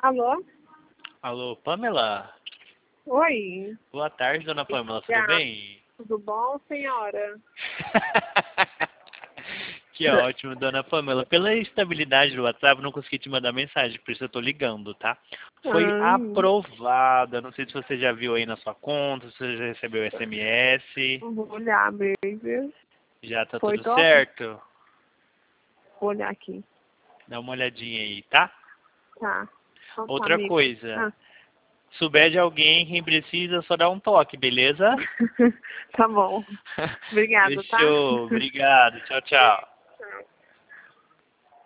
Alô? Alô, Pamela? Oi. Boa tarde, dona Pamela, tudo Já. bem? Tudo bom, senhora? Que ótimo, dona Pamela. Pela estabilidade do WhatsApp, eu não consegui te mandar mensagem, por isso eu tô ligando, tá? Foi aprovada, não sei se você já viu aí na sua conta, se você já recebeu SMS. Vou olhar, baby. Já tá Foi tudo top? certo? Vou olhar aqui. Dá uma olhadinha aí, tá? Tá. Então tá, Outra amigo. coisa, Ah. souber de alguém, quem precisa, só dá um toque, beleza? Tá bom. Obrigada, tá? Fechou, obrigado, tchau, tchau.